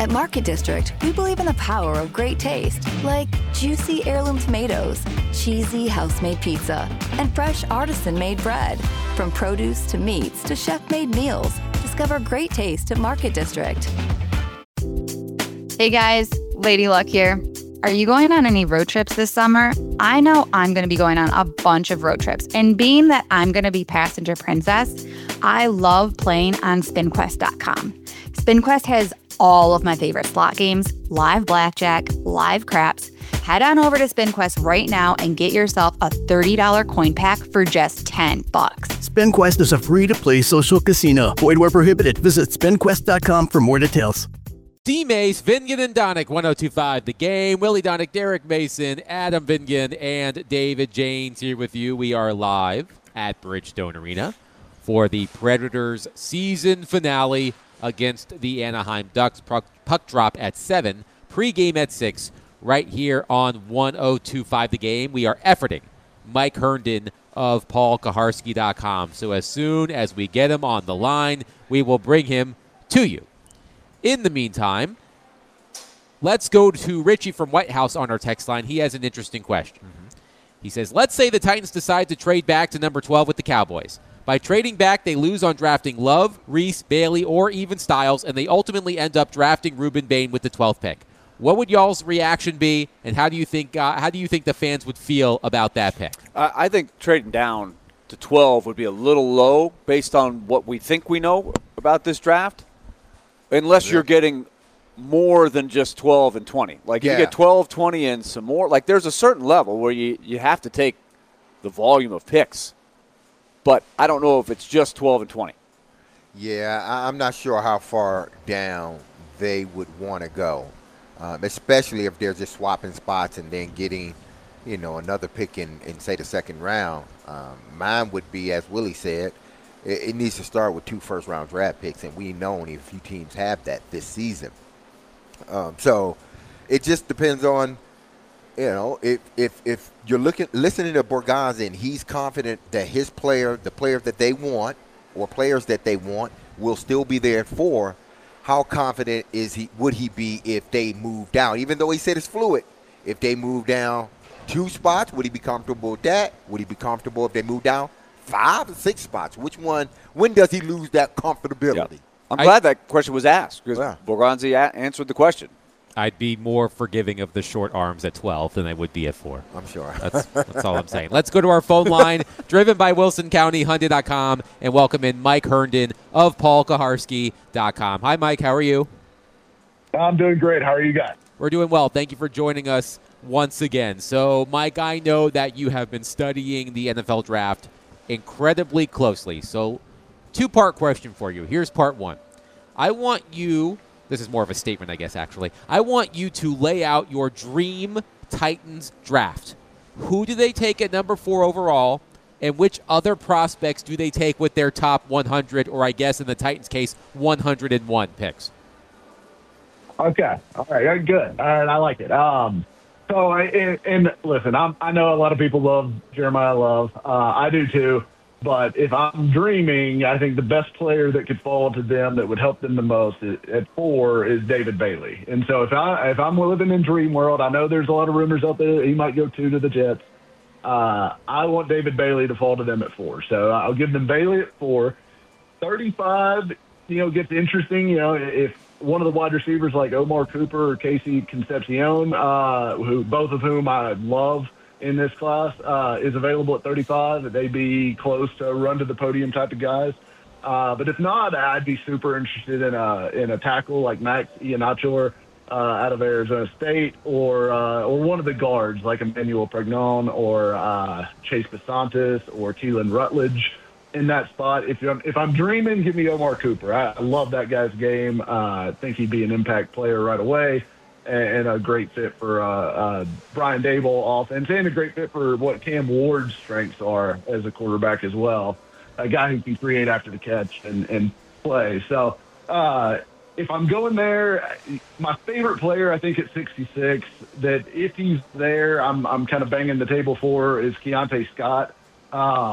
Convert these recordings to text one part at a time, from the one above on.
At Market District, we believe in the power of great taste, like juicy heirloom tomatoes, cheesy house-made pizza, and fresh artisan-made bread. From produce to meats to chef-made meals, discover great taste at Market District. Hey guys, Lady Luck here. Are you going on any road trips this summer? I know I'm going to be going on a bunch of road trips, and being that I'm going to be passenger princess, I love playing on SpinQuest.com. SpinQuest has all of my favorite slot games, live blackjack, live craps. Head on over to SpinQuest right now and get yourself a $30 coin pack for just $10. SpinQuest is a free-to-play social casino. Void where prohibited. Visit SpinQuest.com for more details. D. Mace, Vingan and Donick, 102.5 The Game. Willie Donick, Derek Mason, Adam Vingan, and David Janes here with you. We are live at Bridgestone Arena for the Predators season finale against the Anaheim Ducks. Puck drop at 7, pregame at 6, right here on 102.5 The Game. We are efforting Mike Herndon of PaulKuharsky.com. So as soon as we get him on the line, we will bring him to you. In the meantime, let's go to Richie from White House on our text line. He has an interesting question. He says, let's say the Titans decide to trade back to number 12 with the Cowboys. By trading back, they lose on drafting Love, Reese, Bailey, or even Styles, and they ultimately end up drafting Ruben Bain with the 12th pick. What would y'all's reaction be, and how do you think the fans would feel about that pick? I think trading down to 12 would be a little low based on what we think we know about this draft. Unless you're getting more than just 12 and 20. Like, you get 12, 20, and some more. Like, there's a certain level where you have to take the volume of picks. But I don't know if it's just 12 and 20. Yeah, I'm not sure how far down they would want to go, especially if they're just swapping spots and then getting, another pick in say, the second round. Mine would be, as Willie said, it needs to start with 2 first-round draft picks, and we know only a few teams have that this season. So it just depends on, if you're listening to Borgazzi and he's confident that his player, the player that they want, or players that they want, will still be there for, how confident would he be if they move down? Even though he said it's fluid, if they move down 2 spots, would he be comfortable with that? Would he be comfortable if they move down 5 or 6 spots? Which one? When does he lose that comfortability? Yeah. I'm glad that question was asked because Borgazzi answered the question. I'd be more forgiving of the short arms at 12 than I would be at 4. I'm sure. That's all I'm saying. Let's go to our phone line, driven by Wilson County, Hyundai.com, and welcome in Mike Herndon of PaulKuharsky.com. Hi, Mike. How are you? I'm doing great. How are you guys? We're doing well. Thank you for joining us once again. So, Mike, I know that you have been studying the NFL draft incredibly closely. So, 2-part question for you. Here's part 1. I want you, this is more of a statement, I guess, actually. I want you to lay out your dream Titans draft. Who do they take at number 4 overall, and which other prospects do they take with their top 100, or I guess in the Titans' case, 101 picks? Okay. All right. Good. All right. I like it. Listen, I know a lot of people love Jeremiah Love. I do too. But if I'm dreaming, I think the best player that could fall to them that would help them the most at 4 is David Bailey. And so if I'm living in dream world, I know there's a lot of rumors out there that he might go 2 to the Jets. I want David Bailey to fall to them at 4. So I'll give them Bailey at 4. 35, gets interesting. If one of the wide receivers like Omar Cooper or Casey Concepcion, both of whom I love in this class, is available at 35, they'd be close to run to the podium type of guys. But if not, I'd be super interested in a tackle like Max Iheanacho out of Arizona State, or one of the guards like Emmanuel Pregnon or Chase Besantis or Keelan Rutledge in that spot. If I'm dreaming, give me Omar Cooper. I love that guy's game. I think he'd be an impact player right away, and a great fit for Brian Daboll offense, and a great fit for what Cam Ward's strengths are as a quarterback as well, a guy who can create after the catch and play. So if I'm going there, my favorite player, I think at 66, that if he's there, I'm kind of banging the table for, is Keontae Scott.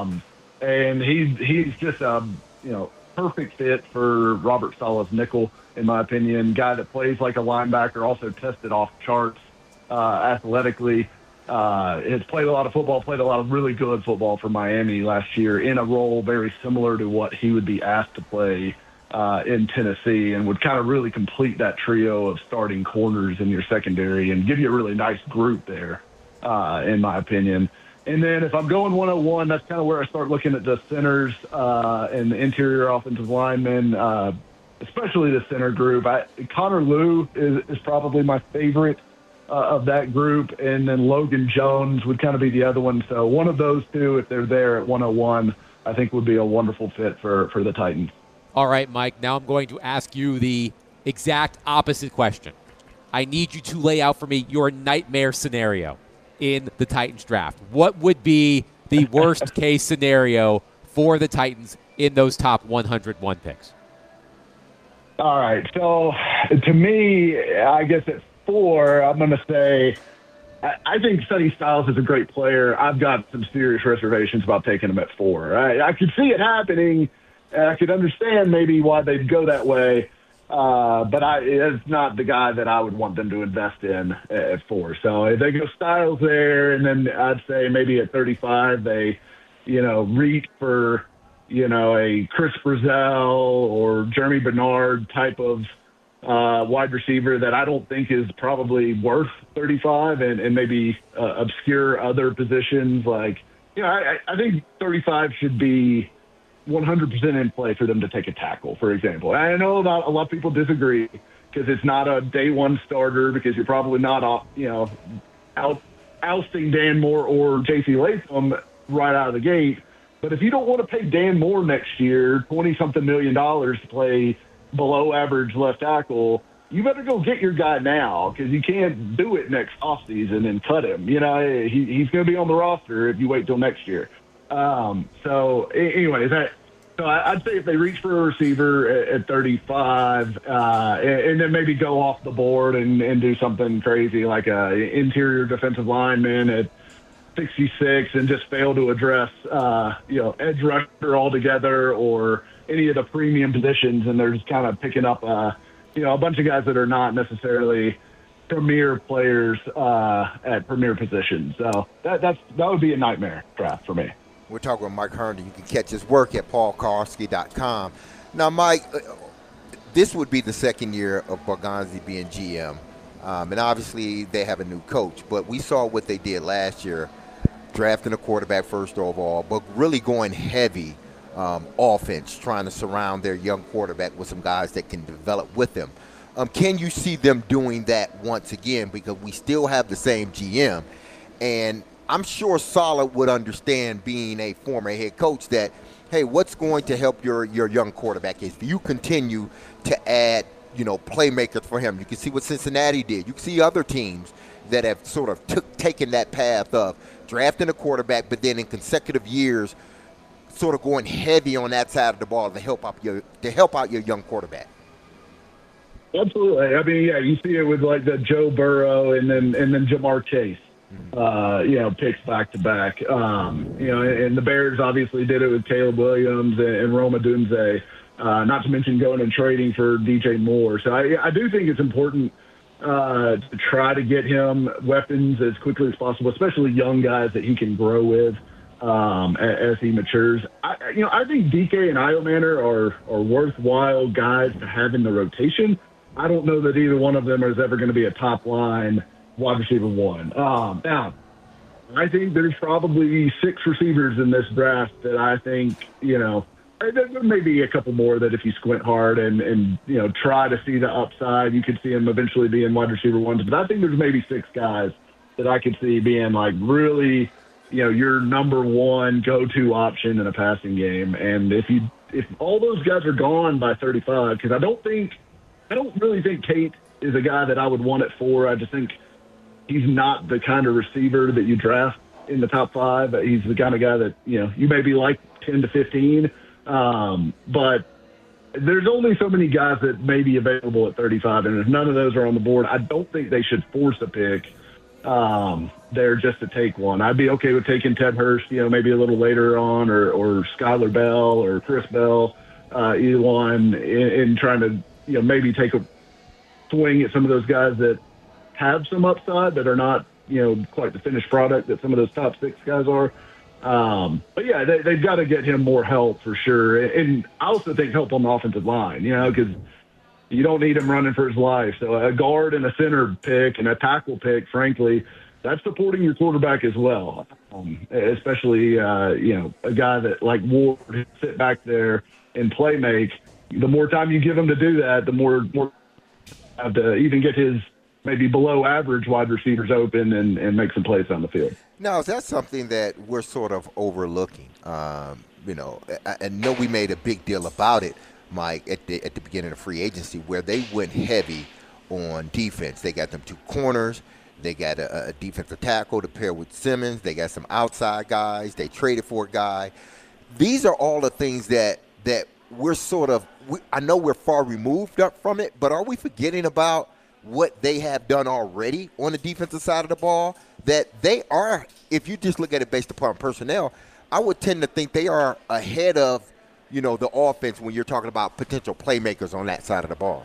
And he's just a perfect fit for Robert Saleh's nickel in my opinion. Guy that plays like a linebacker, also tested off charts athletically. Has played a lot of football, played a lot of really good football for Miami last year in a role very similar to what he would be asked to play in Tennessee, and would kind of really complete that trio of starting corners in your secondary and give you a really nice group there, in my opinion. And then if I'm going 101, that's kind of where I start looking at the centers and the interior offensive linemen, especially the center group. Connor Lew is probably my favorite of that group, and then Logan Jones would kind of be the other one. So one of those two, if they're there at 101, I think would be a wonderful fit for the Titans. All right, Mike, now I'm going to ask you the exact opposite question. I need you to lay out for me your nightmare scenario in the Titans draft. What would be the worst case scenario for the Titans in those top 101 picks? All right. So to me, I guess at 4, I'm going to say I think Sonny Styles is a great player. I've got some serious reservations about taking him at 4. I could see it happening, and I could understand maybe why they'd go that way, but it's not the guy that I would want them to invest in at 4. So if they go Styles there, and then I'd say maybe at 35 they, reach for, a Chris Brazell or Jeremy Bernard type of wide receiver that I don't think is probably worth 35, and maybe obscure other positions. Like, I think 35 should be 100% in play for them to take a tackle, for example. I know a lot of people disagree because it's not a day one starter, because you're probably not, ousting Dan Moore or J.C. Latham right out of the gate. But if you don't want to pay Dan Moore next year $20-something million to play below average left tackle, you better go get your guy now, because you can't do it next offseason and cut him. He's going to be on the roster if you wait till next year. So I'd say if they reach for a receiver at 35, and then maybe go off the board and do something crazy like a interior defensive lineman at 66 and just fail to address, edge rusher altogether or any of the premium positions, and they're just kind of picking up, a bunch of guys that are not necessarily premier players at premier positions. So that would be a nightmare draft for me. We're talking with Mike Herndon. You can catch his work at paulkarski.com. Now, Mike, this would be the second year of Borgonzi being GM. And obviously they have a new coach. But we saw what they did last year, drafting a quarterback first overall, but really going heavy offense, trying to surround their young quarterback with some guys that can develop with them. Can you see them doing that once again? Because we still have the same GM. And I'm sure Saleh would understand, being a former head coach, that, hey, what's going to help your young quarterback is if you continue to add, playmakers for him. You can see what Cincinnati did. You can see other teams that have sort of taken that path of drafting a quarterback, but then in consecutive years sort of going heavy on that side of the ball to help out your young quarterback. Absolutely. I mean, yeah, you see it with like the Joe Burrow and then Jamar Chase. Picks back to back. And the Bears obviously did it with Caleb Williams and Rome Odunze, not to mention going and trading for DJ Moore. So I do think it's important to try to get him weapons as quickly as possible, especially young guys that he can grow with as he matures. I think DK and Iomanner are worthwhile guys to have in the rotation. I don't know that either one of them is ever going to be a top line wide receiver 1. Now, I think there's probably 6 receivers in this draft that I think, there may be a couple more that if you squint hard and try to see the upside, you could see them eventually being wide receiver 1s. But I think there's maybe 6 guys that I could see being like really, your number 1 go-to option in a passing game. And if all those guys are gone by 35, because I don't really think Tate is a guy that I would want at 4. I just think he's not the kind of receiver that you draft in the top 5. He's the kind of guy that, you maybe like 10 to 15. But there's only so many guys that may be available at 35. And if none of those are on the board, I don't think they should force a pick there just to take one. I'd be okay with taking Ted Hurst, maybe a little later on, or Skylar Bell or Chris Bell, either one, in trying to, maybe take a swing at some of those guys that have some upside that are not, quite the finished product that some of those top 6 guys are. But yeah, they've got to get him more help for sure. And I also think help on the offensive line, because you don't need him running for his life. So a guard and a center pick and a tackle pick, frankly, that's supporting your quarterback as well. Especially, a guy that like Ward sit back there and play make. The more time you give him to do that, the more have to even get his maybe below average wide receivers open and make some plays on the field. Now, that's something that we're sort of overlooking. I know we made a big deal about it, Mike, at the beginning of free agency, where they went heavy on defense. They got them 2 corners. They got a defensive tackle to pair with Simmons. They got some outside guys. They traded for a guy. These are all the things that we're sort of I know we're far removed up from it, but are we forgetting about what they have done already on the defensive side of the ball? That they are, if you just look at it based upon personnel, I would tend to think they are ahead of, the offense when you're talking about potential playmakers on that side of the ball.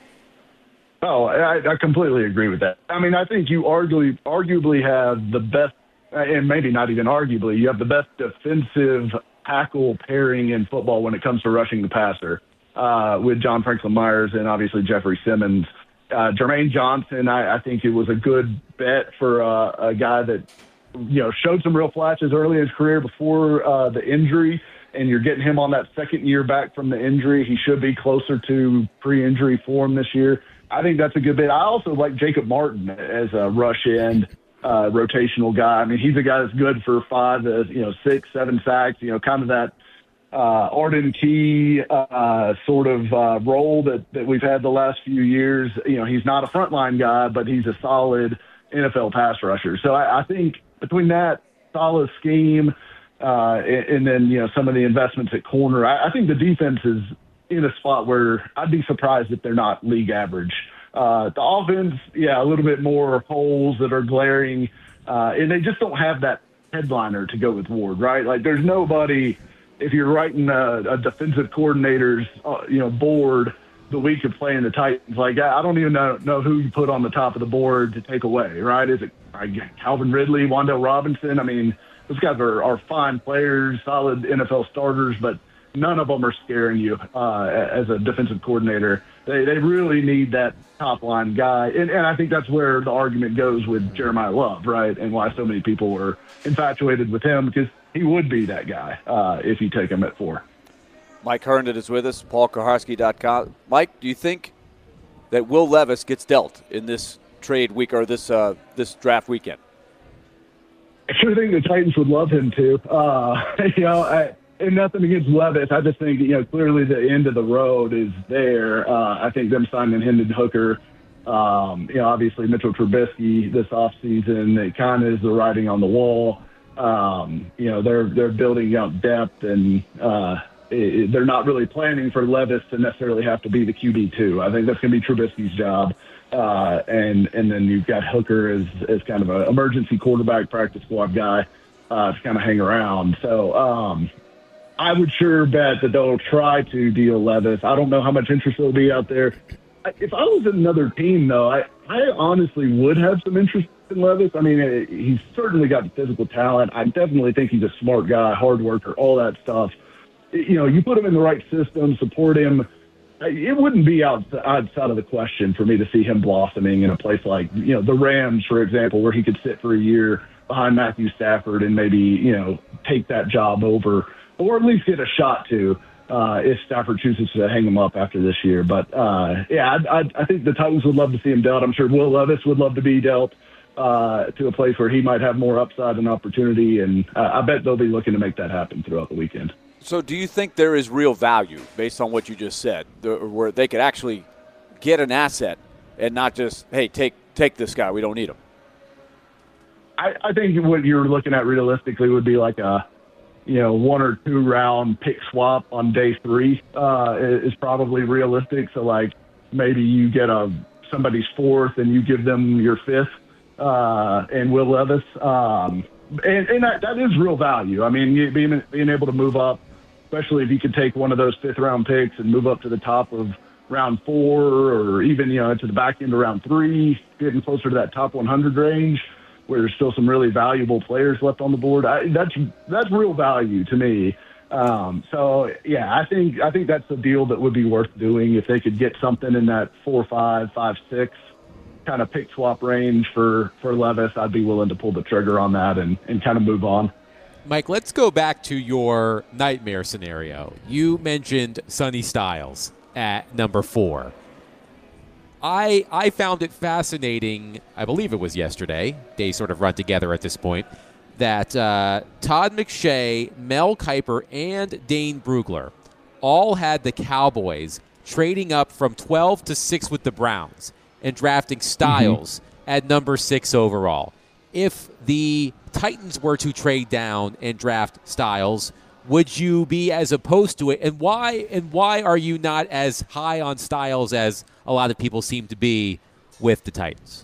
Oh, I completely agree with that. I mean, I think you arguably have the best, and maybe not even arguably, you have the best defensive tackle pairing in football when it comes to rushing the passer with John Franklin Myers and obviously Jeffrey Simmons. Jermaine Johnson, I think it was a good bet for a guy that, showed some real flashes early in his career before the injury, and you're getting him on that second year back from the injury. He should be closer to pre-injury form this year. I think that's a good bet. I also like Jacob Martin as a rush end rotational guy. I mean, he's a guy that's good for 5 to 6, 7 sacks. Kind of that Arden Key sort of role that we've had the last few years. He's not a frontline guy, but he's a solid NFL pass rusher. So I think between that solid scheme and then some of the investments at corner, I think the defense is in a spot where I'd be surprised if they're not league average. The offense, a little bit more holes that are glaring, and they just don't have that headliner to go with Ward, right? Like there's nobody, if you're writing a defensive coordinator's, board the week of playing the Titans, like I don't even know who you put on the top of the board to take away, right? Is it Calvin Ridley, Wan'Dale Robinson? I mean, those guys are fine players, solid NFL starters, but none of them are scaring you as a defensive coordinator. They really need that top-line guy. And I think that's where the argument goes with Jeremiah Love, right, and why so many people were infatuated with him, because he would be that guy if you take him at 4. Mike Herndon is with us, paulkuharsky.com. Mike, do you think that Will Levis gets dealt in this trade week or this draft weekend? I sure think the Titans would love him to. And nothing against Levis. I just think, clearly the end of the road is there. I think them signing Hendon Hooker, obviously Mitchell Trubisky this offseason, it kind of is the writing on the wall. They're building out depth, and they're not really planning for Levis to necessarily have to be the QB2. I think that's going to be Trubisky's job. And then you've got Hooker as kind of an emergency quarterback practice squad guy to kind of hang around. So, I would sure bet that they'll try to deal Levis. I don't know how much interest there'll be out there. If I was in another team, though, I honestly would have some interest in Levis. I mean, he's certainly got the physical talent. I definitely think he's a smart guy, hard worker, all that stuff. You put him in the right system, support him. It wouldn't be outside of the question for me to see him blossoming in a place like, the Rams, for example, where he could sit for a year behind Matthew Stafford and maybe, take that job over, or at least get a shot to if Stafford chooses to hang him up after this year. But, I think the Titans would love to see him dealt. I'm sure Will Levis would love to be dealt to a place where he might have more upside and opportunity, and I bet they'll be looking to make that happen throughout the weekend. So do you think there is real value, based on what you just said, where they could actually get an asset and not just, hey, take this guy, we don't need him? I think what you're looking at realistically would be like a 1 or 2 round pick swap on day 3 is probably realistic. So like maybe you get somebody's 4th and you give them your 5th and Will Levis. And that is real value. I mean, being able to move up, especially if you could take one of those 5th round picks and move up to the top of round 4 or even, to the back end of round 3, getting closer to that top 100 range where there's still some really valuable players left on the board. That's real value to me. So yeah, I think that's a deal that would be worth doing if they could get something in that 4-5, 5-6 kind of pick swap range for Levis. I'd be willing to pull the trigger on that and kind of move on. Mike, let's go back to your nightmare scenario. You mentioned Sonny Styles at number 4. I found it fascinating, I believe it was yesterday, they sort of run together at this point, that Todd McShay, Mel Kiper, and Dane Brugler all had the Cowboys trading up from 12 to 6 with the Browns and drafting Styles at number 6 overall. If the Titans were to trade down and draft Styles, would you be as opposed to it? And why are you not as high on Styles as a lot of people seem to be with the Titans?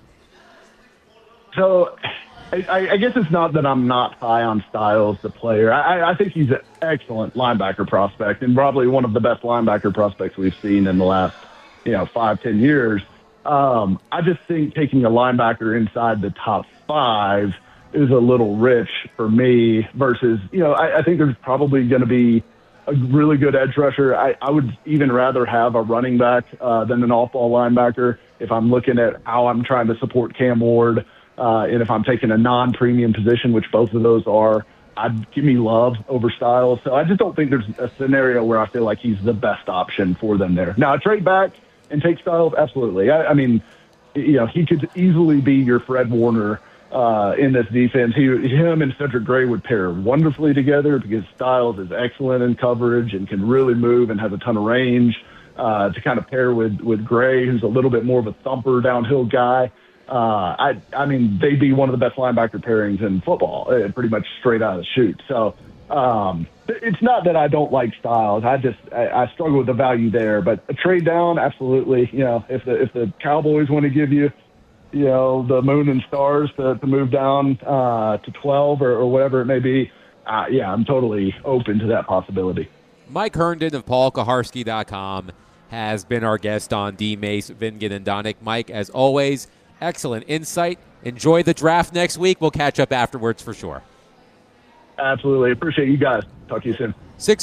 So I guess it's not that I'm not high on Styles, the player. I think he's an excellent linebacker prospect and probably one of the best linebacker prospects we've seen in the last 5-10 years. I just think taking a linebacker inside the top 5 is a little rich for me versus, I think there's probably going to be a really good edge rusher. I would even rather have a running back than an off-ball linebacker if I'm looking at how I'm trying to support Cam Ward and if I'm taking a non-premium position, which both of those are. I'd give me Love over Styles. So I just don't think there's a scenario where I feel like he's the best option for them there. Now, a trade back and take Styles, absolutely. I mean, he could easily be your Fred Warner in this defense. Him and Cedric Gray would pair wonderfully together because Styles is excellent in coverage and can really move and has a ton of range to kind of pair with Gray, who's a little bit more of a thumper downhill guy. I mean, they'd be one of the best linebacker pairings in football, pretty much straight out of the chute. So it's not that I don't like Styles. I struggle with the value there. But a trade down, absolutely. If the Cowboys want to give you, the moon and stars to move down to 12 or whatever it may be, I'm totally open to that possibility. Mike Herndon of PaulKaharski.com has been our guest on D. Mace, Vingan, and Donick. Mike, as always, excellent insight. Enjoy the draft next week. We'll catch up afterwards for sure. Absolutely. Appreciate you guys. Talk to you soon.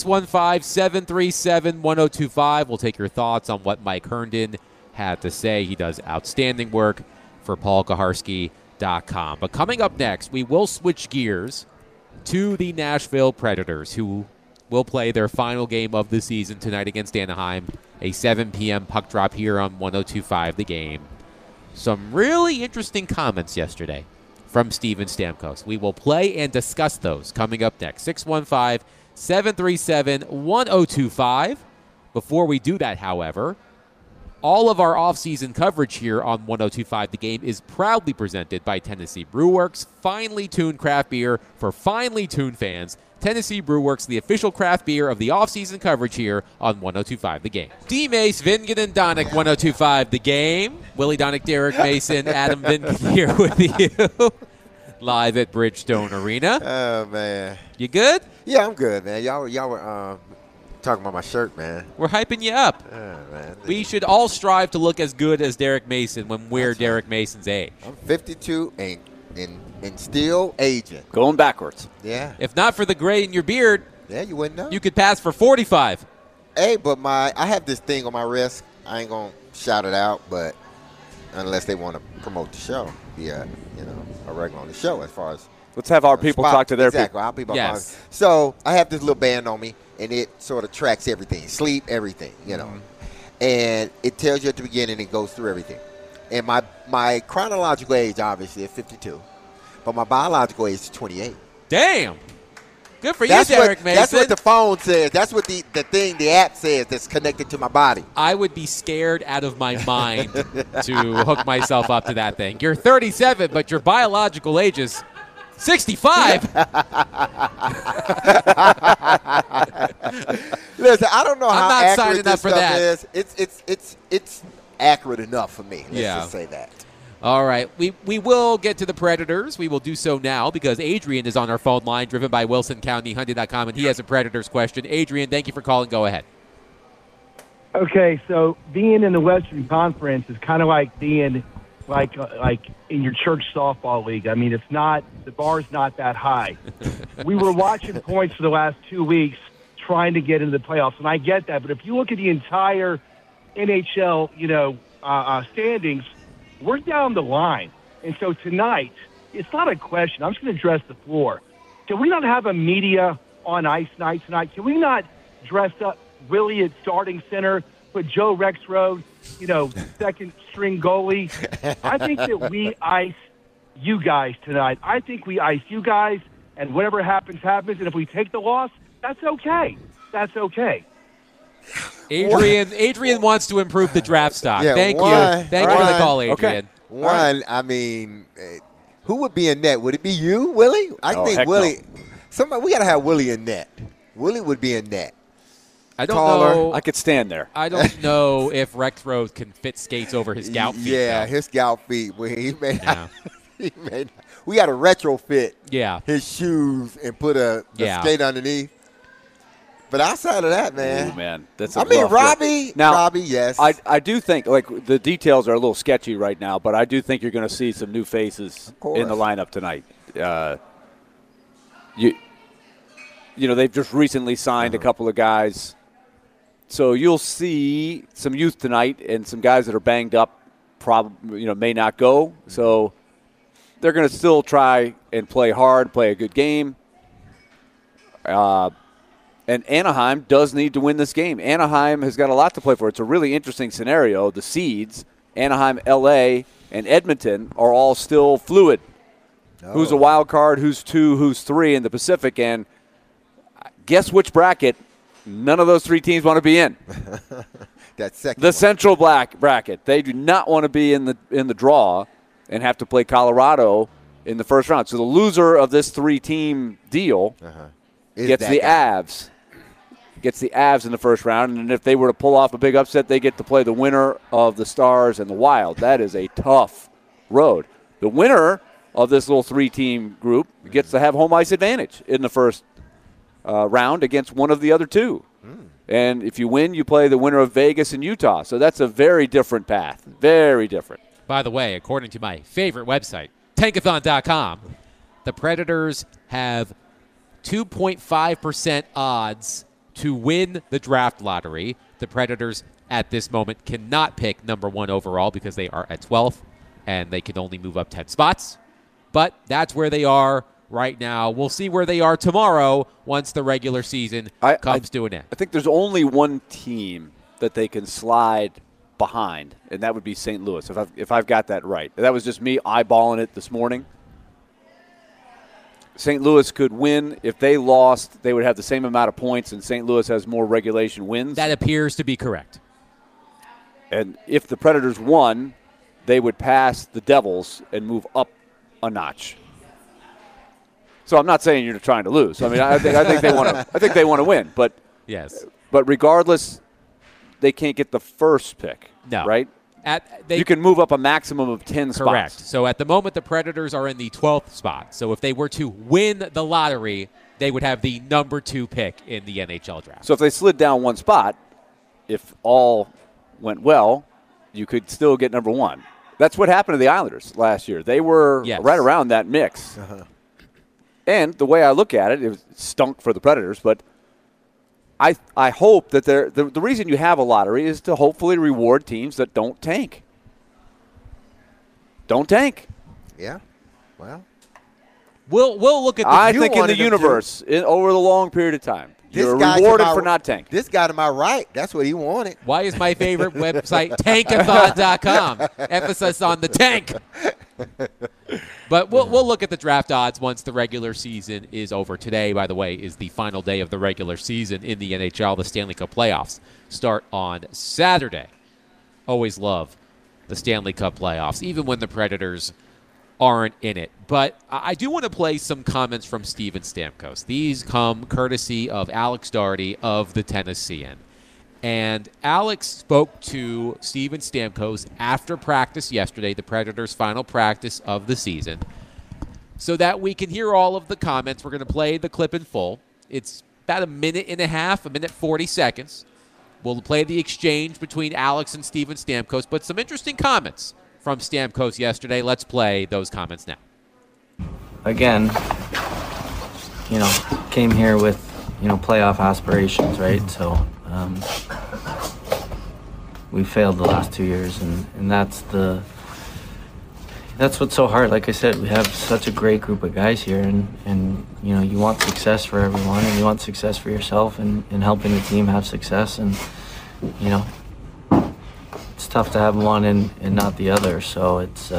615-737-1025. We'll take your thoughts on what Mike Herndon had to say. He does outstanding work for PaulKaharski.com. But coming up next, we will switch gears to the Nashville Predators, who will play their final game of the season tonight against Anaheim, a 7 p.m. puck drop here on 102.5 The Game. Some really interesting comments yesterday from Steven Stamkos. We will play and discuss those coming up next. 615-737-1025. Before we do that, however, all of our off-season coverage here on 102.5 The Game is proudly presented by Tennessee Brewworks, finely tuned craft beer for finely tuned fans. Tennessee Brewworks, the official craft beer of the off-season coverage here on 102.5 The Game. D. Mace, Vingan, and Donick, 102.5 The Game. Willie Donick, Derek Mason, Adam Vingan here with you. Live at Bridgestone Arena. Oh, man. You good? Yeah, I'm good, man. Y'all were talking about my shirt, man. We're hyping you up. Oh, man. We should all strive to look as good as Derek Mason when we're Derek Mason's age. I'm 52 and still aging. Going backwards. Yeah. If not for the gray in your beard, Yeah, you wouldn't know. you could pass for 45. Hey, but I have this thing on my wrist. I ain't going to shout it out, but unless they want to promote the show, a regular on the show as far as. Let's have our people talk to their people. Our people. Yes. So I have this little band on me, and it sort of tracks everything, sleep, everything, And it tells you at the beginning, it goes through everything. And my chronological age, obviously, is 52. But my biological age is 28. Damn. Good for you, Derek Mason. That's what the phone says. That's what the app says that's connected to my body. I would be scared out of my mind to hook myself up to that thing. You're 37, but your biological age is 65. Listen, I don't know how accurate this stuff is. It's accurate enough for me. Let's just say that. All right. We will get to the Predators. We will do so now because Adrian is on our phone line, driven by WilsonCountyHunting.com, and he has a Predators question. Adrian, thank you for calling. Go ahead. Okay, so being in the Western Conference is kind of like being like in your church softball league. I mean, the bar's not that high. We were watching points for the last 2 weeks trying to get into the playoffs, and I get that. But if you look at the entire NHL, standings, we're down the line. And so tonight, it's not a question. I'm just going to address the floor. Can we not have a media on ice night tonight? Can we not dress up Willie at starting center, put Joe Rexrode, second string goalie? I think that we ice you guys tonight. I think we ice you guys, and whatever happens, happens. And if we take the loss, that's okay. That's okay. Adrian wants to improve the draft stock. Yeah, Thank you for the call, Adrian. Okay. I mean, who would be in net? Would it be you, Willie? I think Willie. No. We got to have Willie in net. Willie would be in net. I don't know. I could stand there. I don't know if Rexrode can fit skates over his gout feet. Yeah, his gout feet. Well, he may not. We got to retrofit his shoes and put a skate underneath. But outside of that, man. Ooh, man. That's Robbie, yes. I do think, the details are a little sketchy right now, but I do think you're going to see some new faces in the lineup tonight. They've just recently signed a couple of guys. So you'll see some youth tonight and some guys that are banged up may not go. So they're going to still try and play hard, play a good game. And Anaheim does need to win this game. Anaheim has got a lot to play for. It's a really interesting scenario. The seeds, Anaheim, L.A., and Edmonton are all still fluid. Oh. Who's a wild card, who's 2, who's 3 in the Pacific, and guess which bracket none of those 3 teams want to be in? The Central bracket. They do not want to be in the draw and have to play Colorado in the first round. So the loser of this 3-team deal gets the Avs. Gets the Avs in the first round, and if they were to pull off a big upset, they get to play the winner of the Stars and the Wild. That is a tough road. The winner of this little 3-team group gets to have home ice advantage in the first round against one of the other 2. And if you win, you play the winner of Vegas and Utah. So that's a very different path. Very different. By the way, according to my favorite website, Tankathon.com, the Predators have 2.5% odds to win the draft lottery. The Predators at this moment cannot pick number 1 overall because they are at 12th and they can only move up 10 spots. But that's where they are right now. We'll see where they are tomorrow once the regular season comes to an end. I think there's only one team that they can slide behind, and that would be St. Louis, if I've got that right. That was just me eyeballing it this morning. St. Louis could win. If they lost, they would have the same amount of points, and St. Louis has more regulation wins. That appears to be correct. And if the Predators won, they would pass the Devils and move up a notch. So I'm not saying you're trying to lose. I mean, I think they want to. I think they want to win. But yes. But regardless, they can't get the first pick. No. Right. You can move up a maximum of 10 spots. Correct. So at the moment, the Predators are in the 12th spot. So if they were to win the lottery, they would have the number 2 pick in the NHL draft. So if they slid down 1 spot, if all went well, you could still get number 1. That's what happened to the Islanders last year. They were right around that mix. And the way I look at it, it stunk for the Predators, but I hope that the reason you have a lottery is to hopefully reward teams that don't tank. Don't tank. Yeah. Well, we'll look at. I think in the universe, over the long period of time, you're rewarded for not tanking. This guy to my right, that's what he wanted. Why is my favorite website Tankathon.com? Emphasis on the tank. But we'll look at the draft odds once the regular season is over. Today, by the way, is the final day of the regular season in the NHL. The Stanley Cup playoffs start on Saturday. Always love the Stanley Cup playoffs, even when the Predators aren't in it. But I do want to play some comments from Steven Stamkos. These come courtesy of Alex Daugherty of the Tennessean. And Alex spoke to Steven Stamkos after practice yesterday, the Predators' final practice of the season, so that we can hear all of the comments. We're going to play the clip in full. It's about a minute and a half, a minute 40 seconds. We'll play the exchange between Alex and Steven Stamkos, but some interesting comments from Stamkos yesterday. Let's play those comments now. Again, came here with, playoff aspirations, right? So we failed the last 2 years, and that's what's so hard. Like I said, we have such a great group of guys here, and you want success for everyone, and you want success for yourself, and helping the team have success, and it's tough to have one and not the other. So it's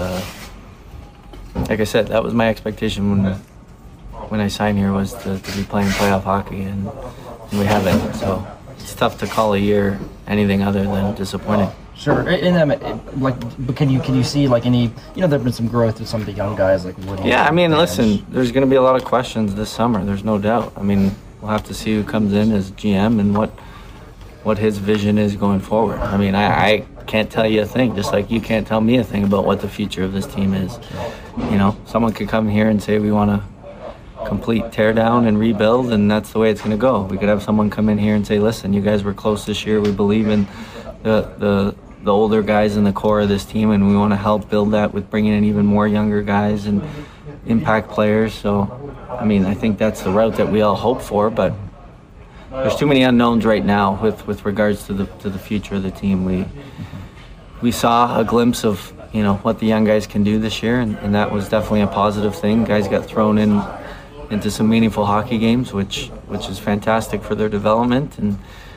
like I said, that was my expectation when I signed here, was to be playing playoff hockey, and we haven't. So it's tough to call a year anything other than disappointing. Sure, but can you see any? There've been some growth with some of the young guys like Woody. Yeah, listen, there's going to be a lot of questions this summer. There's no doubt. We'll have to see who comes in as GM and what his vision is going forward. I can't tell you a thing, just like you can't tell me a thing about what the future of this team is. Someone could come here and say we want to complete tear down and rebuild, and that's the way it's going to go. We could have someone come in here and say, listen, you guys were close this year. We believe in the older guys in the core of this team, and we want to help build that with bringing in even more younger guys and impact players. So, I think that's the route that we all hope for, but there's too many unknowns right now with regards to the future of the team. We saw a glimpse of what the young guys can do this year, and that was definitely a positive thing. Guys got thrown into some meaningful hockey games, which is fantastic for their development, and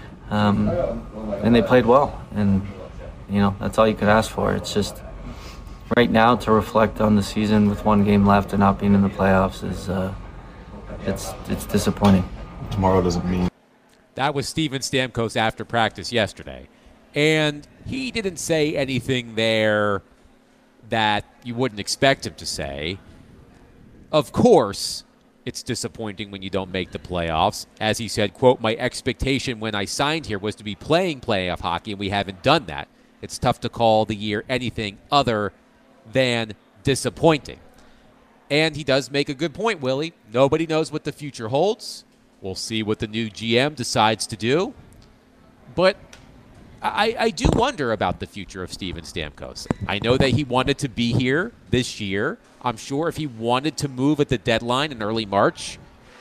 they played well, and that's all you could ask for. It's just right now to reflect on the season with one game left and not being in the playoffs is it's disappointing. Tomorrow doesn't mean. That was Steven Stamkos after practice yesterday, and he didn't say anything there that you wouldn't expect him to say. Of course, it's disappointing when you don't make the playoffs. As he said, quote, my expectation when I signed here was to be playing playoff hockey, and we haven't done that. It's tough to call the year anything other than disappointing. And he does make a good point, Willie. Nobody knows what the future holds. We'll see what the new GM decides to do. But I do wonder about the future of Steven Stamkos. I know that he wanted to be here this year. I'm sure if he wanted to move at the deadline in early March,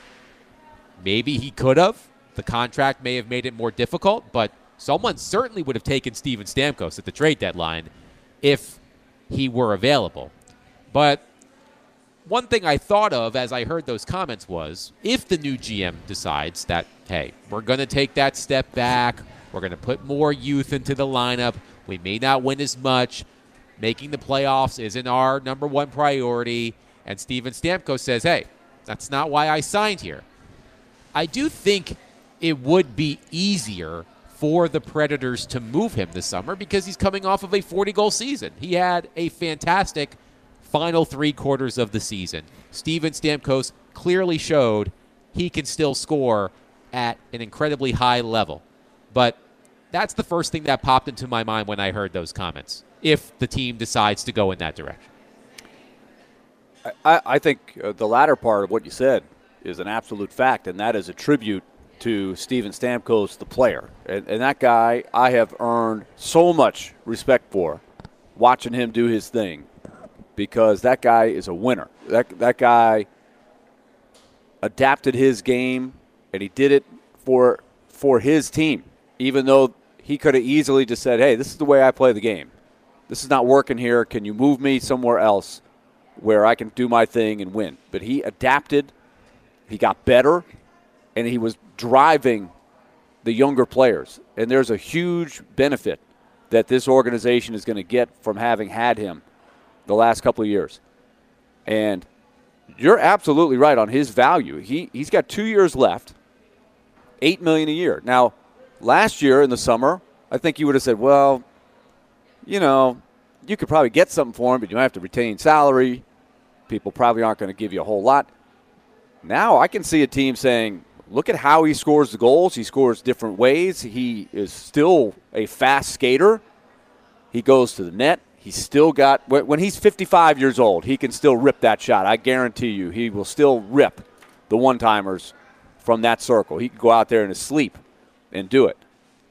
maybe he could have. The contract may have made it more difficult, but someone certainly would have taken Steven Stamkos at the trade deadline if he were available. But one thing I thought of as I heard those comments was, if the new GM decides that, hey, we're going to take that step back, we're going to put more youth into the lineup, we may not win as much, making the playoffs isn't our number one priority, and Steven Stamkos says, hey, that's not why I signed here. I do think it would be easier for the Predators to move him this summer because he's coming off of a 40-goal season. He had a fantastic final 3 quarters of the season. Steven Stamkos clearly showed he can still score at an incredibly high level. But that's the first thing that popped into my mind when I heard those comments, if the team decides to go in that direction. I think the latter part of what you said is an absolute fact, and that is a tribute to Steven Stamkos, the player. And that guy I have earned so much respect for, watching him do his thing, because that guy is a winner. That guy adapted his game, and he did it for his team, even though he could have easily just said, hey, this is the way I play the game. This is not working here. Can you move me somewhere else where I can do my thing and win? But he adapted, he got better, and he was driving the younger players. And there's a huge benefit that this organization is going to get from having had him the last couple of years. And you're absolutely right on his value. He's got 2 years left, $8 million a year. Now, last year in the summer, I think you would have said, well, you could probably get something for him, but you have to retain salary. People probably aren't going to give you a whole lot. Now I can see a team saying, look at how he scores the goals. He scores different ways. He is still a fast skater. He goes to the net. He's still got, when he's 55 years old, he can still rip that shot. I guarantee you he will still rip the one-timers from that circle. He can go out there in his sleep and do it.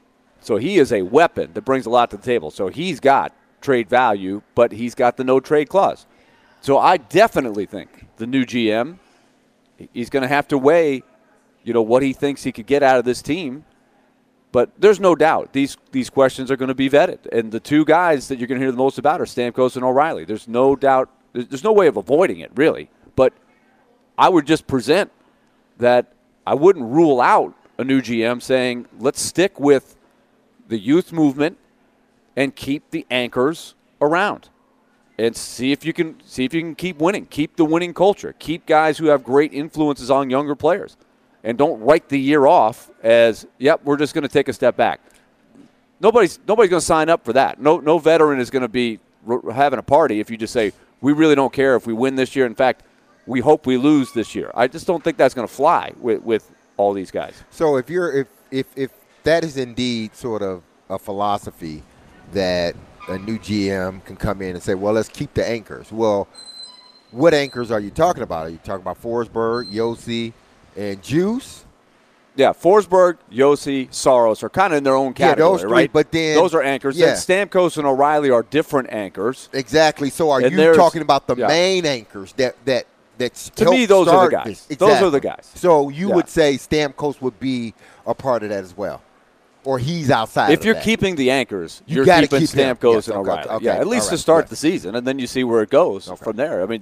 So he is a weapon that brings a lot to the table. So he's got trade value, but he's got the no-trade clause. So I definitely think the new GM, he's going to have to weigh, what he thinks he could get out of this team. But there's no doubt these questions are going to be vetted. And the two guys that you're going to hear the most about are Stamkos and O'Reilly. There's no doubt. There's no way of avoiding it, really. But I would just present that I wouldn't rule out a new GM saying, let's stick with the youth movement and keep the anchors around and see if you can keep winning, keep the winning culture, keep guys who have great influences on younger players. And don't write the year off as, yep, we're just going to take a step back. Nobody's going to sign up for that. No veteran is going to be having a party if you just say, we really don't care if we win this year. In fact, we hope we lose this year. I just don't think that's going to fly with all these guys. So if that is indeed sort of a philosophy that a new GM can come in and say, well, let's keep the anchors. Well, what anchors are you talking about? Are you talking about Forsberg, Yossi, and Juice? Yeah, Forsberg, Yossi, Saros are kind of in their own category, those three, right? But then those are anchors. Yeah. Then Stamkos and O'Reilly are different anchors. Exactly. So are you talking about the main anchors that's to me, those are the guys. Exactly. Those are the guys. So you would say Stamkos would be a part of that as well, or he's outside. If you're that. keeping the anchors, you're gotta keeping keep him. Stamkos Yes, and O'Reilly. okay. Yeah, at least to start the season, and then you see where it goes from there. I mean,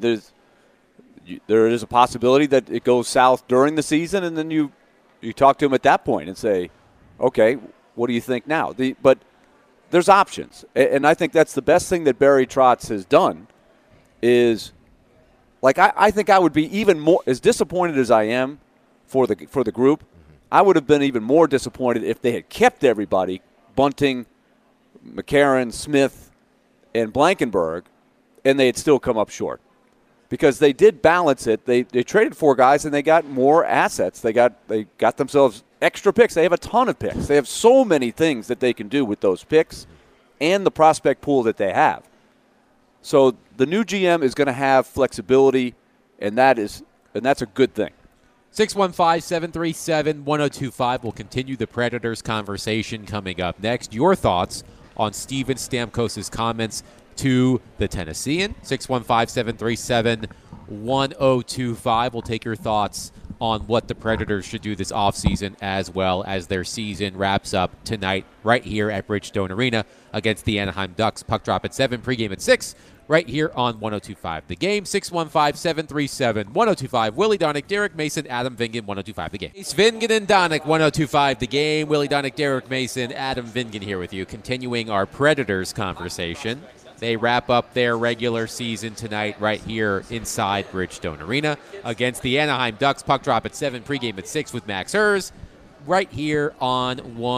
there is a possibility that it goes south during the season, and then you talk to him at that point and say, okay, what do you think now? But there's options, and I think that's the best thing that Barry Trotz has done is, like, I think I would be even more, as disappointed as I am for the group, I would have been even more disappointed if they had kept everybody, Bunting, McCarron, Smith, and Blankenberg, and they had still come up short. Because they did balance it. They traded 4 guys, and they got more assets. They got themselves extra picks. They have a ton of picks. They have so many things that they can do with those picks and the prospect pool that they have. So the new GM is going to have flexibility, and that's a good thing. 615-737-1025. We'll continue the Predators conversation coming up next. Your thoughts on Steven Stamkos' comments to the Tennessean. 615-737-1025. We'll take your thoughts on what the Predators should do this offseason as well as their season wraps up tonight right here at Bridgestone Arena against the Anaheim Ducks. Puck drop at 7, pregame at 6. Right here on 102.5 The Game. 615-737-1025. Willie Donick, Derek Mason, Adam Vingan, 102.5 The Game. It's Vingan and Donick, 102.5 The Game. Willie Donick, Derek Mason, Adam Vingan here with you, continuing our Predators conversation. They wrap up their regular season tonight right here inside Bridgestone Arena against the Anaheim Ducks. Puck drop at 7, pregame at 6 with Max Hers right here on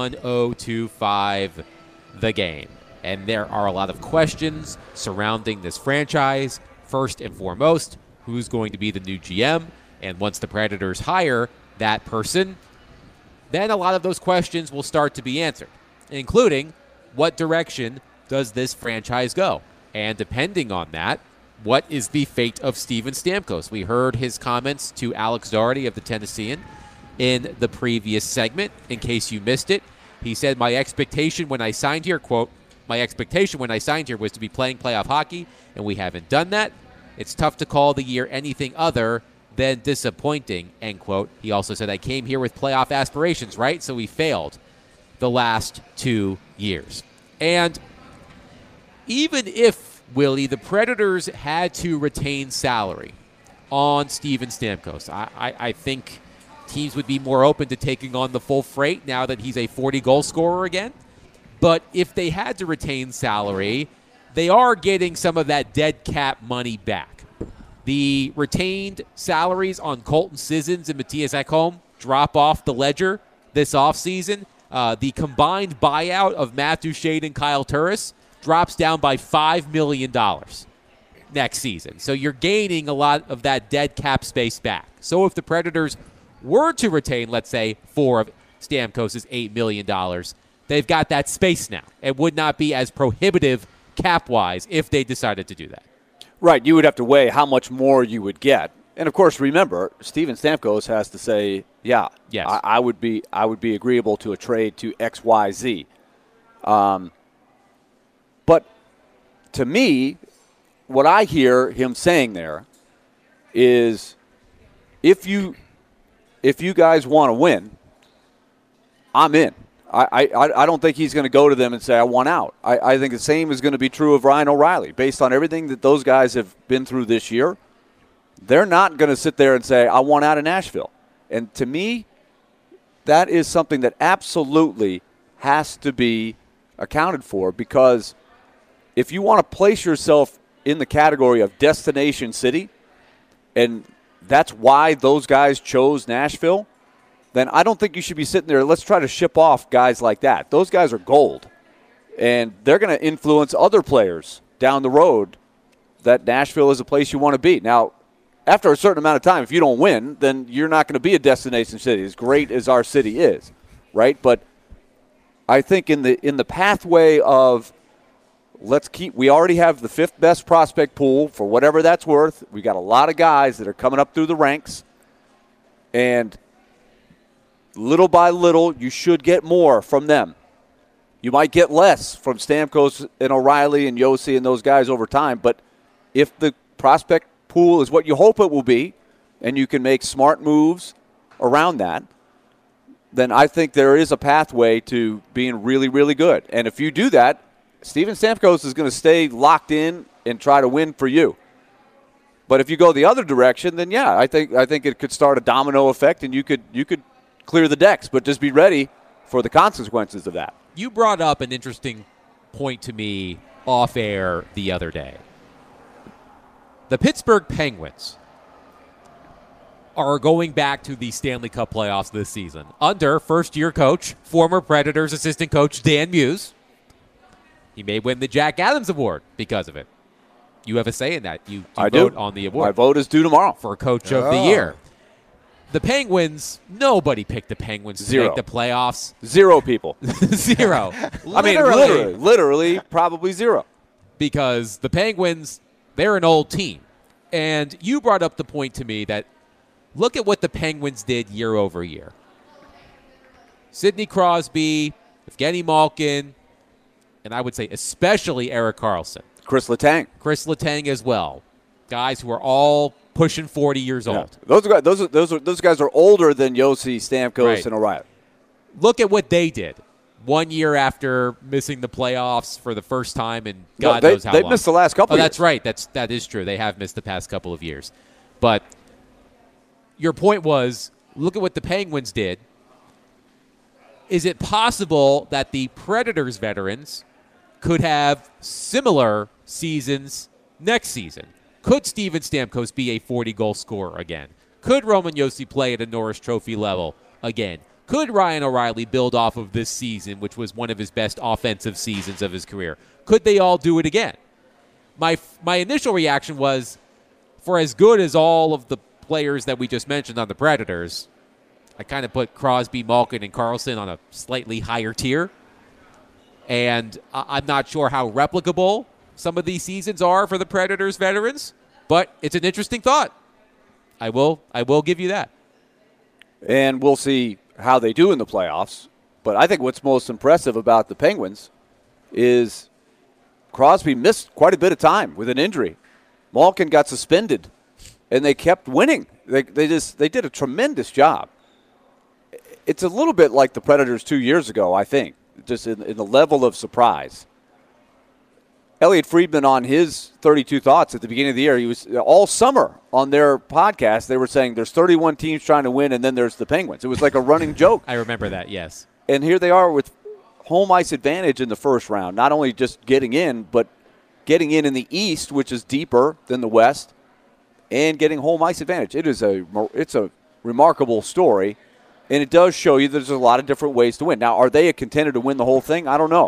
102.5 The Game. And there are a lot of questions surrounding this franchise. First and foremost, who's going to be the new GM? And once the Predators hire that person, then a lot of those questions will start to be answered, including what direction does this franchise go? And depending on that, what is the fate of Steven Stamkos? We heard his comments to Alex Doherty of the Tennessean in the previous segment. In case you missed it, he said, my expectation when I signed here, quote, my expectation when I signed here was to be playing playoff hockey, and we haven't done that. It's tough to call the year anything other than disappointing, end quote. He also said, I came here with playoff aspirations, right? So we failed the last 2 years. And even if, Willie, the Predators had to retain salary on Steven Stamkos, I think teams would be more open to taking on the full freight now that he's a 40-goal scorer again. But if they had to retain salary, they are getting some of that dead cap money back. The retained salaries on Colton Sissons and Matthias Ekholm drop off the ledger this offseason. The combined buyout of Matt Duchene and Kyle Turris drops down by $5 million next season. So you're gaining a lot of that dead cap space back. So if the Predators were to retain, let's say, 4 of Stamkos' $8 million, they've got that space now. It would not be as prohibitive cap-wise if they decided to do that. Right. You would have to weigh how much more you would get. And, of course, remember, Steven Stamkos has to say, yeah, yes. I would be agreeable to a trade to XYZ. But to me, what I hear him saying there is, if you guys want to win, I'm in. I don't think he's going to go to them and say, I want out. I think the same is going to be true of Ryan O'Reilly. Based on everything that those guys have been through this year, they're not going to sit there and say, I want out of Nashville. And to me, that is something that absolutely has to be accounted for, because if you want to place yourself in the category of destination city, and that's why those guys chose Nashville, then I don't think you should be sitting there, let's try to ship off guys like that. Those guys are gold, and they're going to influence other players down the road that Nashville is a place you want to be. Now, after a certain amount of time, if you don't win, then you're not going to be a destination city, as great as our city is, right? But I think in the pathway of we already have the 5th best prospect pool for whatever that's worth. We got a lot of guys that are coming up through the ranks, and little by little, you should get more from them. You might get less from Stamkos and O'Reilly and Yossi and those guys over time, but if the prospect pool is what you hope it will be, and you can make smart moves around that, then I think there is a pathway to being really, really good. And if you do that, Steven Stamkos is going to stay locked in and try to win for you. But if you go the other direction, then yeah, I think it could start a domino effect, and you could clear the decks, but just be ready for the consequences of that. You brought up an interesting point to me off air the other day. The Pittsburgh Penguins are going back to the Stanley Cup playoffs this season under first-year coach, former Predators assistant coach Dan Muse. He may win the Jack Adams Award because of it. You have a say in that. You vote on the award. My vote is due tomorrow. For Coach of the Year. The Penguins, nobody picked the Penguins to make the playoffs. 0 people. 0. I mean, literally, probably 0. Because the Penguins, they're an old team. And you brought up the point to me that look at what the Penguins did year over year. Sidney Crosby, Evgeny Malkin, and I would say especially Erik Karlsson. Chris Letang as well. Guys who are all pushing 40 years old. Those guys are older than Yossi, Stamkos, and O'Reilly. Look at what they did 1 year after missing the playoffs for the first time in God knows how long. They've missed the last couple of years. That's right. That is true. They have missed the past couple of years. But your point was, look at what the Penguins did. Is it possible that the Predators veterans could have similar seasons next season? Could Steven Stamkos be a 40-goal scorer again? Could Roman Josi play at a Norris Trophy level again? Could Ryan O'Reilly build off of this season, which was one of his best offensive seasons of his career? Could they all do it again? My initial reaction was, for as good as all of the players that we just mentioned on the Predators, I kind of put Crosby, Malkin, and Karlsson on a slightly higher tier. And I'm not sure how replicable some of these seasons are for the Predators veterans, but it's an interesting thought. I will give you that. And we'll see how they do in the playoffs. But I think what's most impressive about the Penguins is Crosby missed quite a bit of time with an injury. Malkin got suspended, and they kept winning. They did a tremendous job. It's a little bit like the Predators 2 years ago, I think, just in the level of surprise. Elliot Friedman on his 32 Thoughts at the beginning of the year, he was all summer on their podcast, they were saying there's 31 teams trying to win, and then there's the Penguins. It was like a running joke. I remember that, yes. And here they are with home ice advantage in the first round, not only just getting in, but getting in the East, which is deeper than the West, and getting home ice advantage. It's a remarkable story, and it does show you there's a lot of different ways to win. Now, are they a contender to win the whole thing? I don't know.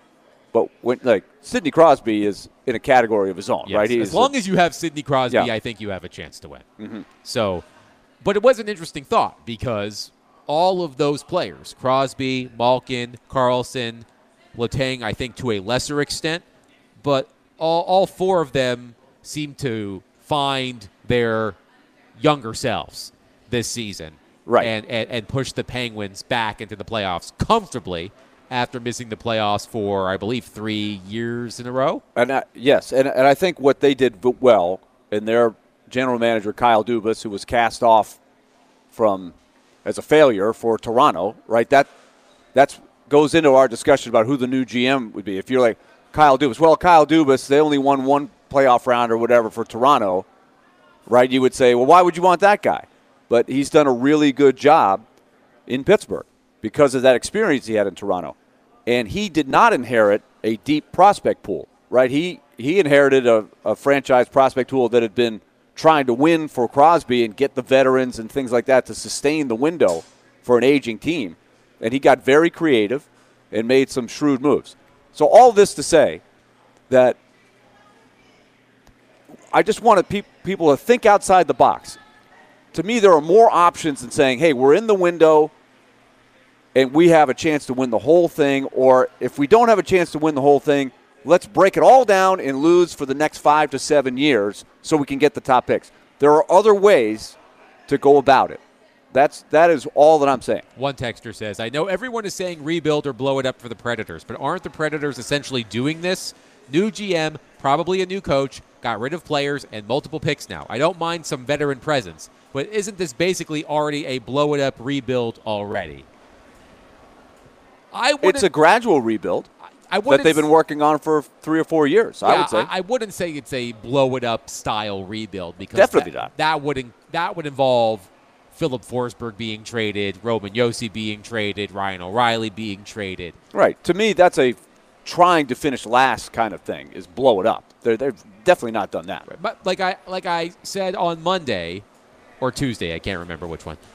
But Sidney Crosby is in a category of his own, yes, right? As long as you have Sidney Crosby, I think you have a chance to win. Mm-hmm. So, but it was an interesting thought because all of those players, Crosby, Malkin, Karlsson, Letang, I think to a lesser extent, but all 4 of them seem to find their younger selves this season. Right. And push the Penguins back into the playoffs comfortably after missing the playoffs for, I believe, 3 years in a row. And yes, and I think what they did well, and their general manager, Kyle Dubas, who was cast off as a failure for Toronto, right? That's goes into our discussion about who the new GM would be. If you're like Kyle Dubas, well, Kyle Dubas, they only won one playoff round or whatever for Toronto, right? You would say, well, why would you want that guy? But he's done a really good job in Pittsburgh because of that experience he had in Toronto. And he did not inherit a deep prospect pool, right? He inherited a franchise prospect pool that had been trying to win for Crosby and get the veterans and things like that to sustain the window for an aging team. And he got very creative and made some shrewd moves. So all this to say that I just wanted people to think outside the box. To me, there are more options than saying, hey, we're in the window and we have a chance to win the whole thing. Or if we don't have a chance to win the whole thing, let's break it all down and lose for the next 5 to 7 years so we can get the top picks. There are other ways to go about it. That is all that I'm saying. One texter says, I know everyone is saying rebuild or blow it up for the Predators, but aren't the Predators essentially doing this? New GM, probably a new coach, got rid of players and multiple picks now. I don't mind some veteran presence, but isn't this basically already a blow it up rebuild already? It's a gradual rebuild that they've been working on for 3 or 4 years, I would say. I wouldn't say it's a blow it up style rebuild because definitely not. That would involve Philip Forsberg being traded, Roman Josi being traded, Ryan O'Reilly being traded. Right. To me, that's a trying to finish last kind of thing, is blow it up. They've definitely not done that. Right. But like I said on Monday or Tuesday, I can't remember which one,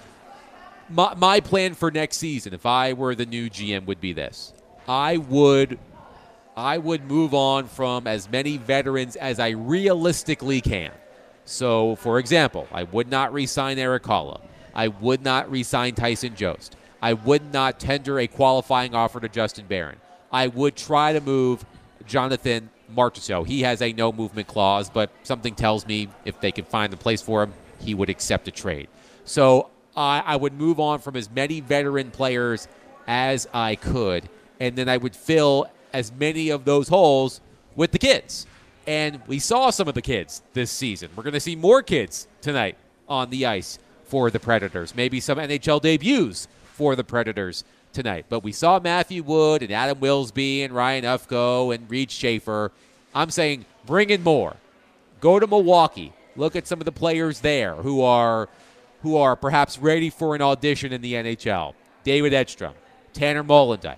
my plan for next season, if I were the new GM, would be this. I would move on from as many veterans as I realistically can. So, for example, I would not re-sign Erik Haula. I would not re-sign Tyson Jost. I would not tender a qualifying offer to Justin Barron. I would try to move Jonathan Marchessault. He has a no-movement clause, but something tells me if they could find a place for him, he would accept a trade. So I would move on from as many veteran players as I could, and then I would fill as many of those holes with the kids. And we saw some of the kids this season. We're going to see more kids tonight on the ice for the Predators. Maybe some NHL debuts for the Predators tonight. But we saw Matthew Wood and Adam Wilsby and Ryan Ufko and Reed Schaefer. I'm saying bring in more. Go to Milwaukee. Look at some of the players there who are perhaps ready for an audition in the NHL. David Edstrom, Tanner Molendyk,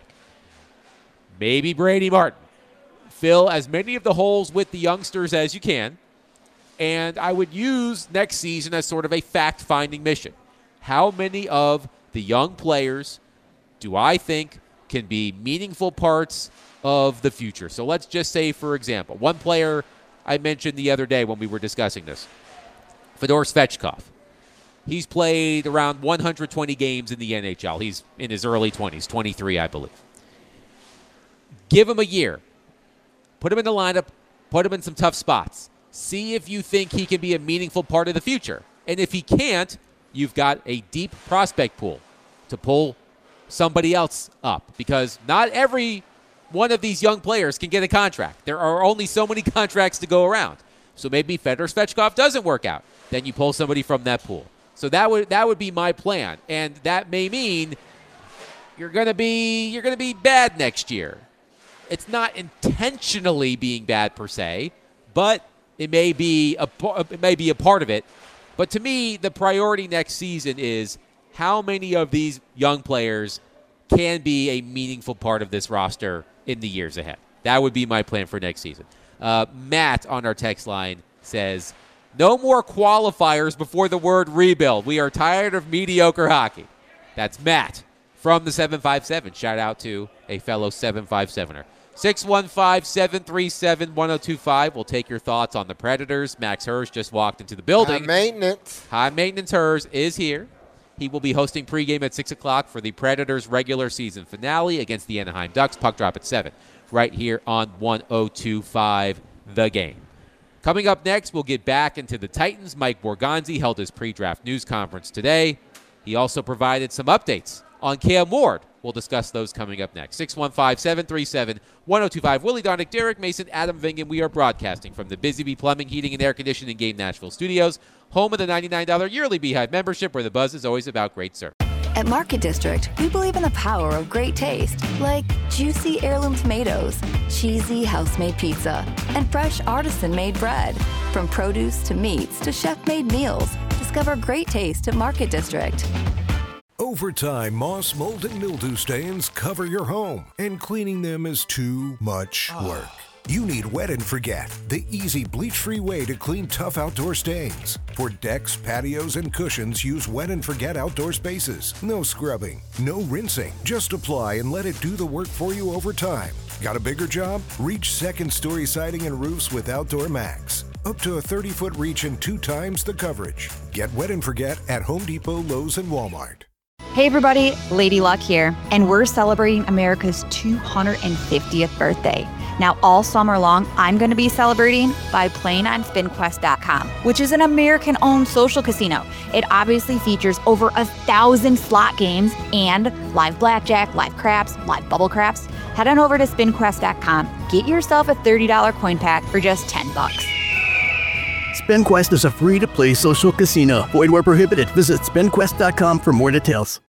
maybe Brady Martin. Fill as many of the holes with the youngsters as you can. And I would use next season as sort of a fact-finding mission. How many of the young players do I think can be meaningful parts of the future? So let's just say, for example, one player I mentioned the other day when we were discussing this, Fedor Svechkov. He's played around 120 games in the NHL. He's in his early 20s, 23, I believe. Give him a year. Put him in the lineup. Put him in some tough spots. See if you think he can be a meaningful part of the future. And if he can't, you've got a deep prospect pool to pull somebody else up. Because not every one of these young players can get a contract. There are only so many contracts to go around. So maybe Fedor Svechkov doesn't work out. Then you pull somebody from that pool. So that would be my plan. And that may mean you're gonna be bad next year. It's not intentionally being bad per se, but it may be a part of it. But to me, the priority next season is how many of these young players can be a meaningful part of this roster in the years ahead. That would be my plan for next season. Matt on our text line says, no more qualifiers before the word rebuild. We are tired of mediocre hockey. That's Matt from the 757. Shout out to a fellow 757er. 615-737-1025. We'll take your thoughts on the Predators. Max Hers just walked into the building. High maintenance Hers is here. He will be hosting pregame at 6 o'clock for the Predators' regular season finale against the Anaheim Ducks. Puck drop at 7 right here on 102.5 The Game. Coming up next, we'll get back into the Titans. Mike Borgonzi held his pre-draft news conference today. He also provided some updates on Cam Ward. We'll discuss those coming up next. 615-737-1025. Willie Darnick, Derek Mason, Adam Vingan. We are broadcasting from the Busy Bee Plumbing, Heating, and Air Conditioning Game Nashville Studios, home of the $99 yearly Beehive membership, where the buzz is always about great service. At Market District, we believe in the power of great taste, like juicy heirloom tomatoes, cheesy house-made pizza, and fresh artisan-made bread. From produce to meats to chef-made meals, discover great taste at Market District. Over time, moss, mold, and mildew stains cover your home, and cleaning them is too much work. You need Wet and Forget, the easy bleach-free way to clean tough outdoor stains. For decks, patios, and cushions, use Wet and Forget outdoor spaces. No scrubbing, no rinsing. Just apply and let it do the work for you over time. Got a bigger job? Reach second-story siding and roofs with Outdoor Max. Up to a 30-foot reach and 2 times the coverage. Get Wet and Forget at Home Depot, Lowe's, and Walmart. Hey everybody, Lady Luck here, and we're celebrating America's 250th birthday. Now all summer long, I'm going to be celebrating by playing on SpinQuest.com, which is an American-owned social casino. It obviously features over 1,000 slot games and live blackjack, live craps, live bubble craps. Head on over to SpinQuest.com, get yourself a $30 coin pack for just $10. SpinQuest is a free-to-play social casino. Void where prohibited. Visit SpinQuest.com for more details.